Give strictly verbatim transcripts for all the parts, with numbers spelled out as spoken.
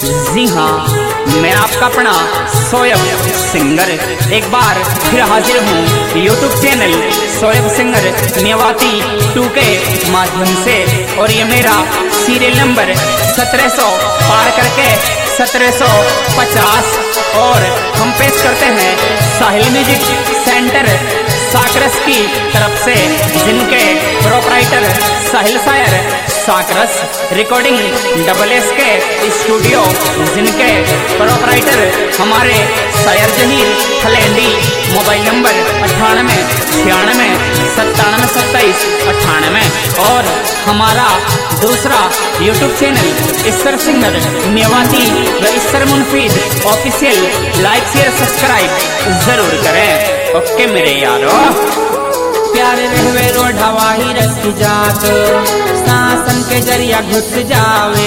जी हाँ, मैं आपका अपना शोएब सिंगर एक बार फिर हाजिर हूँ YouTube channel Shoaib singer Mewati two के माध्यम से। और ये मेरा सीरियल नंबर सत्रह सौ पार करके सत्रह सौ पचास। और हम पेश करते हैं साहिल म्यूजिक सेंटर साकरस की तरफ से, जिनके प्रोपराइटर साहिल सायर साकरस recording double S K studio, जिनके प्रोपराइटर हमारे सायर जहीर फलेंडी। मोबाइल नंबर अट्ठानवे छियानवे सत्तानवे सत्ताईस अट्ठानवे। और हमारा दूसरा YouTube channel Ishwar singer Mewati व Ishwar Munfeed official, like share subscribe जरूर करें। ओके मेरे यारो। प्यारे रहवे रोड हवाही रस की जात, शासन के जरिया घुस जावे।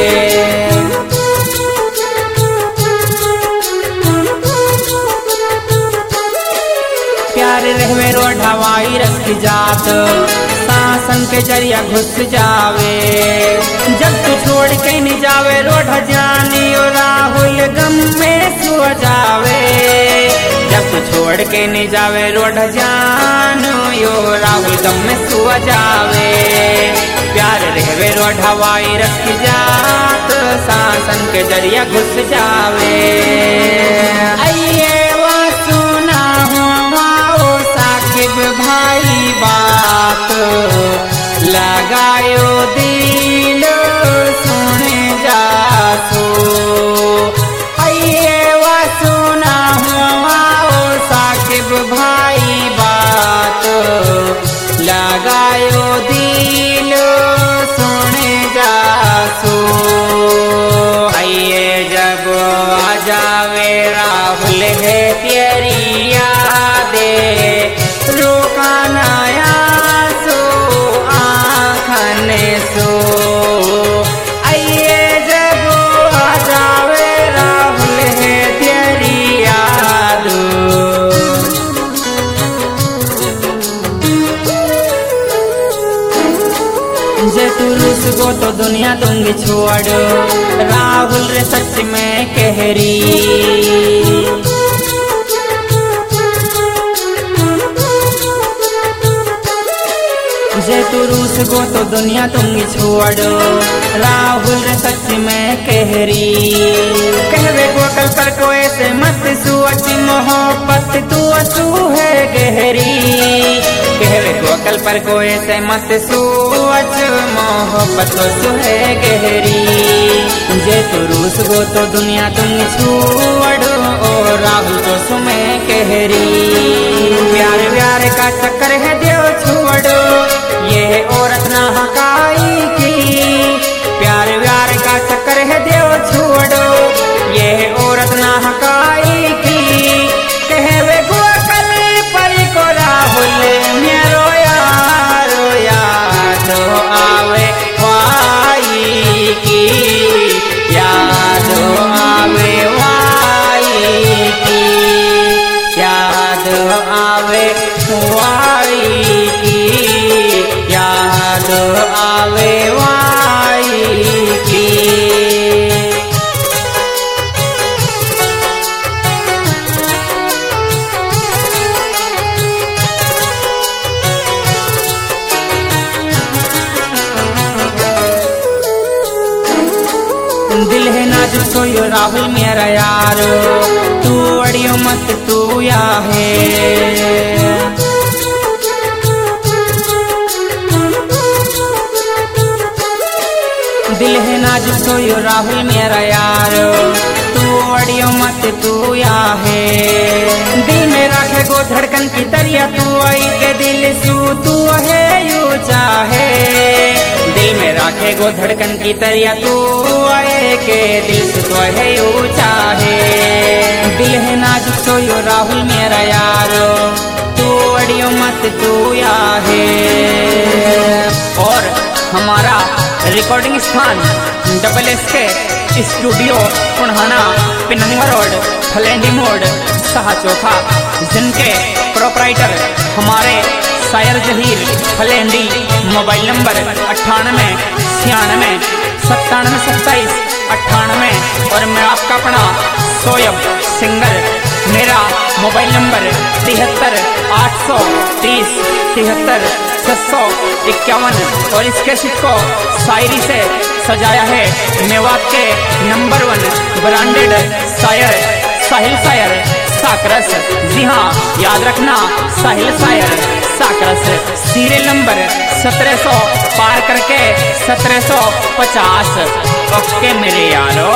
प्यारे रहवे रोड हवाही रस की जात, शासन के जरिया घुस जावे। जब तू छोड़ के नहीं जावे रोड जानी और राहुल गम में सो जावे। जब तू छोड़ के नहीं जावे रोड जानो यो राहुल गम में सो जावे। प्यार रहवे रोड हवाई रस की जात, शासन के जरिया घुस जावे। आइए वो सुना हुआ ओ साकिब भाई बात, लगायो दिल सुने जासो। आइए वो सुना हुआ ओ साकिब भाई बात, लगायो दिल सुने जासो। आइए जब आ जावे राहुल है तेरी यादे, रोका नया सो आँखन सो। आइए जब आ जावे राहुल है तेरी याद। जे तू रूस गो तो दुनिया दूंगी छोड़, राहुल रे सच में कहरी। जे तू रूस गो तो दुनिया दूंगी छोड़, राहुल रे सच में कहरी। कहवे को कल पर को ऐसे मत सोच, मोहब्बत तू असू है गहरी। कहवे को कल पर को ऐसे मत सोच, मोहब्बत असू है गहरी। जे तू रूस गो तो दुनिया दूंगी छोड़, और राहुल तो सुमे कहरी। प्यार प्यार का चक्कर है देव छोड़ो, ये औरत ना हकाई की। प्यार प्यार का चक्कर है देव छोड़ो, ये औरत ना हकाई की। कहवे गो कल पर को राहुल मेरो यारो याद आवे वाई की, याद आवे वाई की, याद आवे वाई की, याद आवे वाई की। दिल है नाजुक तो यो राहुल मेरा यार, तू अड़ियो मत तू या है। दिल है नाजुक तो यो राहुल मेरा यार, तू अड़ियो मत तू या है। दिल में रखे गो धड़कन की दरिया, तू आई के दिल सू तू है यू चाहे। दिल में रखे गो धड़कन की दरिया, तू आए के दिल से तो है यू चाहे। दिल है नाजुक तो यो राहुल मेरा यार, तू अड़ियो मत तू या है। और हमारा रिकॉर्डिंग स्थान double S K studio Punhana Pinangwa road Phalendi मोड़ शाह चौखा, जिनके प्रोपराइटर हमारे सायर जहीर फलेंडी। मोबाइल नंबर अट्ठानवे छियानवे सत्तानवे सत्ताईस अट्ठानवे। और मैं आपका अपना सोयब सिंगर। मेरा मोबाइल नंबर तिहत्तर आठ सौ तीस तिहत्तर छः सौ इक्यावन और इस कैसेट को शायरी से सजाया है मेवात के नंबर वन ब्रांडेड शायर साहिल शायर साकरस। जी हाँ, याद रखना साहिल शायर साकरस। सीरियल नंबर सत्रह सौ पार करके सत्रह सौ पचास। ओके मेरे यारो।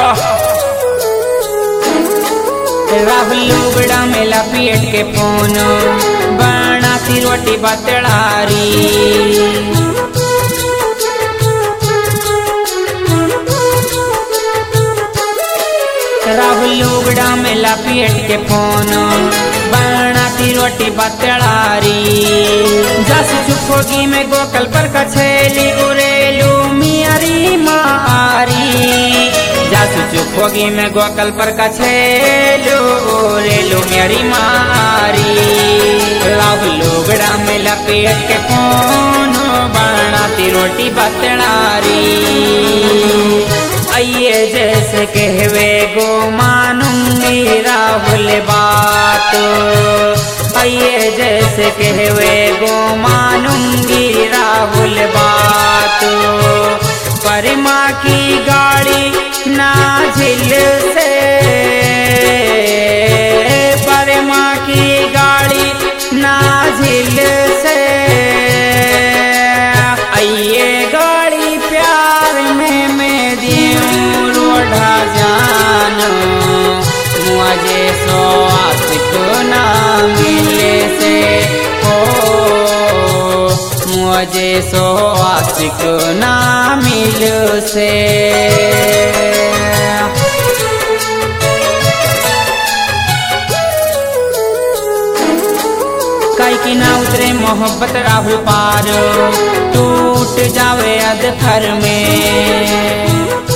राहुल लुगड़ा में लपेट के फोन बनाती रोटी बतड़ारी। राहुल लुगड़ा में लपेट के फोन बनाती रोटी बतड़ारी। जस चुप होगी मैं गोकल पर कछेली उरेलू मियारी मारी। जासु चुप होगी मैं गोकल पर कछेलू उरेलू मेरी मारी। राहुल लुगड़ा में लपेट के फोन बनाती रोटी बतड़ारी। आइए जैसे कहवे गो मानूंगी राहुल बात। आइए जैसे कहवे गो मानूंगी राहुल बात। परमा की गाड़ी ना झिल से, परमा की गाड़ी ना झिल से। आइए गाड़ी प्यार में मैं दियूं रोढ़ा जानो। मुझे सो आशिक ना मिले से हो, मुझे सो आशिक ना मिल से। कई की ना उतरे मोहब्बत राहुल पार, टूट जावे अधर में।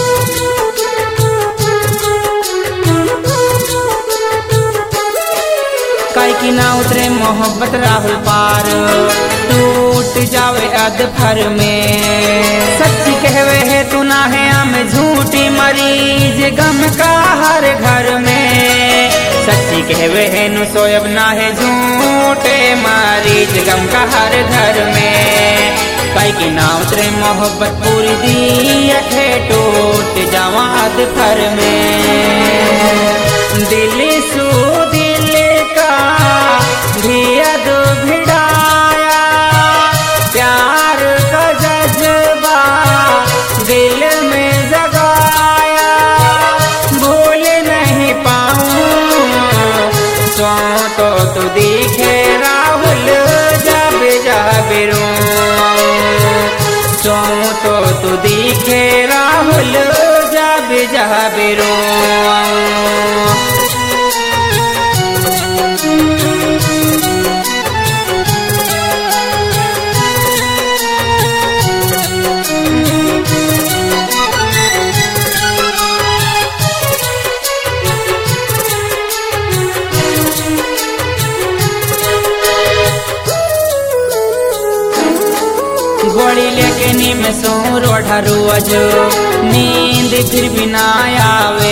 कई की ना उतरे मोहब्बत राहुल पार, टूट जावे अधर में। सच्ची कहवे है तू ना है हम झूठी मरीज गम का हर घर में। सच्ची कहवे है नु सोयब ना है झूठे मरीज गम का हर घर में। कई की ना उतरे मोहब्बत पूरी दी अखे टूट जावा अधर में। दिल सू दिल का धियद भिड़ाया, प्यार का जज्बा दिल में जगाया। भूल नहीं पाऊं सो तो तू दिखे राहुल जब जब रोऊं। सो तो तू दिखे राहुल जब जब रोऊं। गोली लेके नीम सो रोढ़ा रोज नींद फिर भी ना आवे।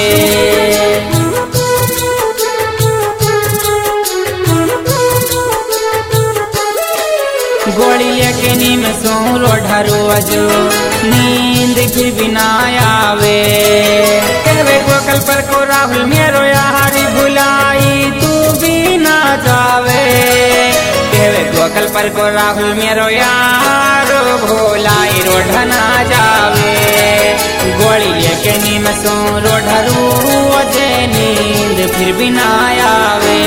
गोली लेके नीम सो रोढ़ा रोज नींद फिर भी ना आवे। कहवे गोकल पर को राहुल मेरो यारी भुलाई तू भी ना जावे। कहवे गोकल पर को राहुल मेरो यारो भोलाई रोढ़ा ना जावे। गोली लेके नीम सो रोढ़ा रोज नींद फिर भी ना आवे।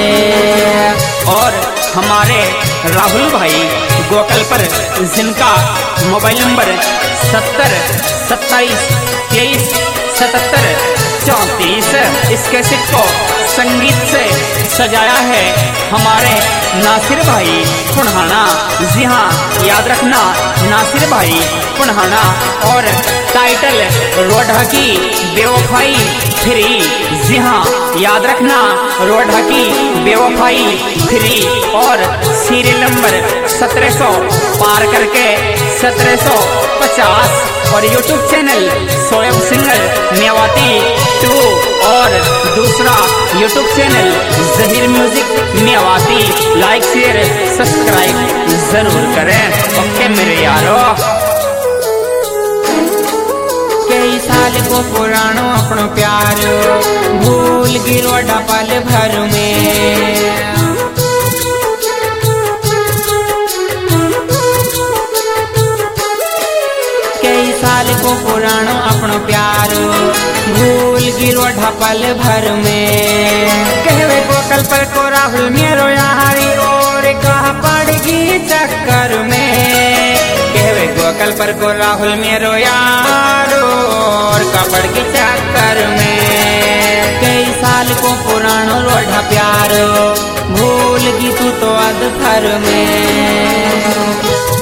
और हमारे राहुल भाई गोकल पर जिनका मोबाइल नंबर सत्तर सत्ताईस तेईस सतहत्तर चौंतीस, इस कैसेट को संगीत से सजाया है हमारे नासिर भाई पुन्हाना। जी हाँ, याद रखना नासिर भाई पुन्हाना। और टाइटल रोढ़ा की बेवफाई फ्री। जी हाँ, याद रखना रोढ़ा की बेवफाई फ्री। और सीरियल नंबर सत्रह सौ पार करके सत्रह सौ पचास। और YouTube channel Soyab singer Mewati two और दूसरा YouTube channel Zaheer music Mewati. Like share subscribe जरूर करें। ओके मेरे यारो। कई साल को पुरानो अपनो प्यार भूल गिरो पल भर में। कई साल को पुरानो अपनो प्यार भूल गिरो पल भर में। कहवे को कल पर को राहुल मेरो यारी और कहा पड़गी चक्कर में। कहवे गोकल पर को राहुल मेरो यारो और कपड़ के चक्कर में। कई साल को पुरानो लोढ़ा प्यार भूल गी तू तो अध भर में।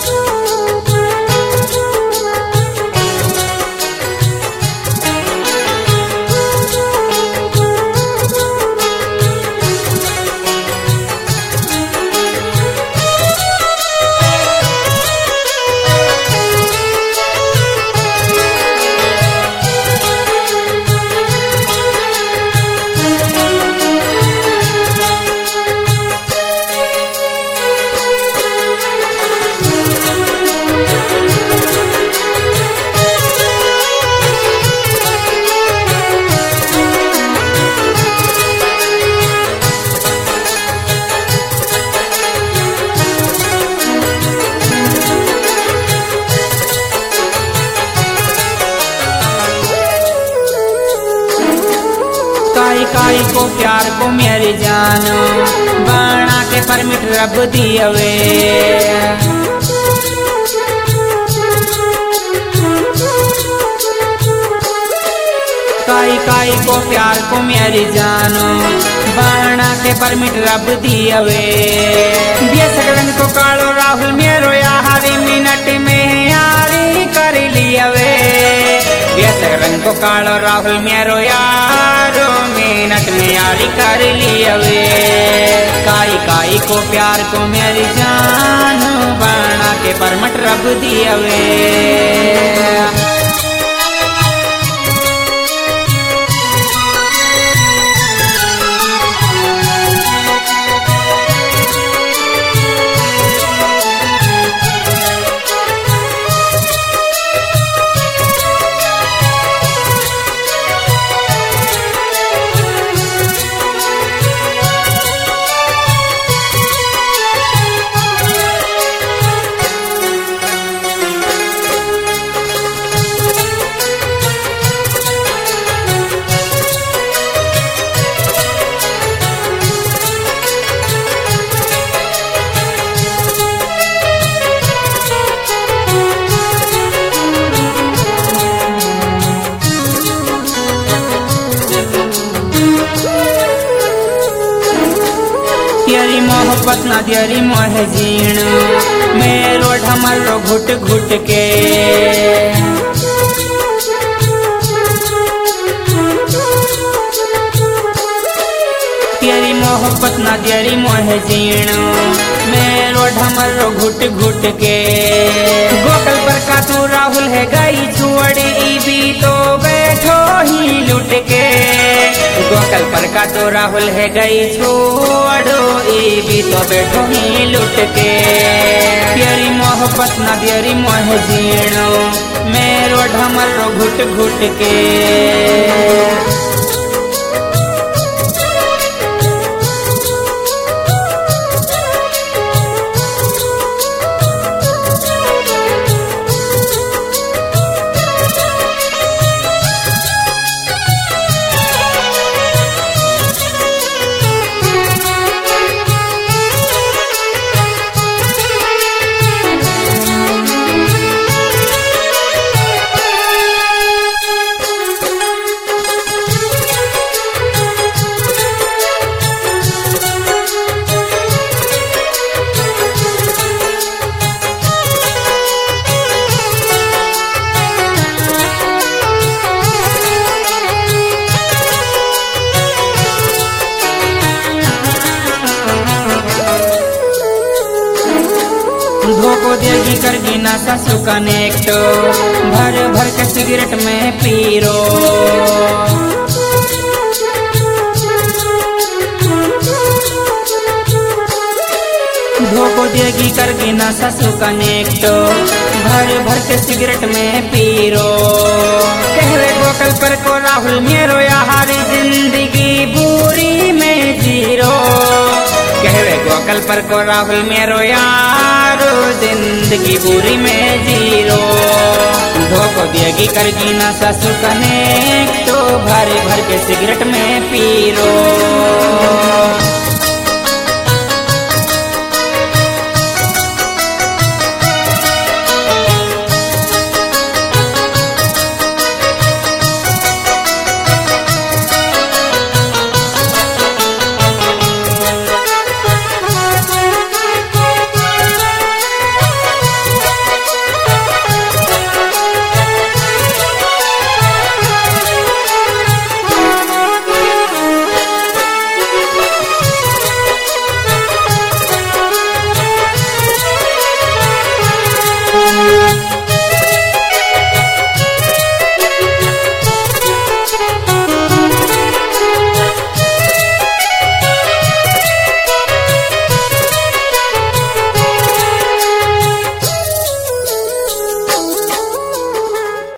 काई काई को प्यार को मेरी जान बना के परमिट रब दियवे। काई काई को प्यार को मेरी जान बना के परमिट रब दियवे। रंग को कालो राहुल मेरो यारी मिनट में यारी कर लियवे। रंग को कालो राहुल मेरो यारो मिनट में यारी कर लियवे। काई काई को प्यार को मेरी जान बना के परमट रब दियवे। तेरी मोहब्बत ना तेरी मोह जीण मेरो ढमरो घुट घुट के। तेरी मोहब्बत ना तेरी मोह जीण मेरो ढमरो घुट घुट के। गोकल पर का तू राहुल है गई छुअड़ी भी तो बैठो ही लुट के। गोकल पर का तो राहुल है गई छोड़ो ई भी तो बैठो ही लुट के। तेरी मोहब्बत ना तेरी मोह जीणो मेरो ढमरो घुट घुट के। धोको देगी करगी ना ससु कनेक्ट भर भर के सिगरेट में पीरो। देगी करके ना ससु कनेक्ट, भर भर के सिगरेट में पीरो। कहवे गोकल पर को राहुल मेरो यारी जिंदगी बुरी में जीरो। कहवे गोकल पर को राहुल मेरो यारो जिंदगी बुरी में जीरो। धोखो देगी करगी ना ससु कनेक्ट, भर भर के सिगरेट में पीरो।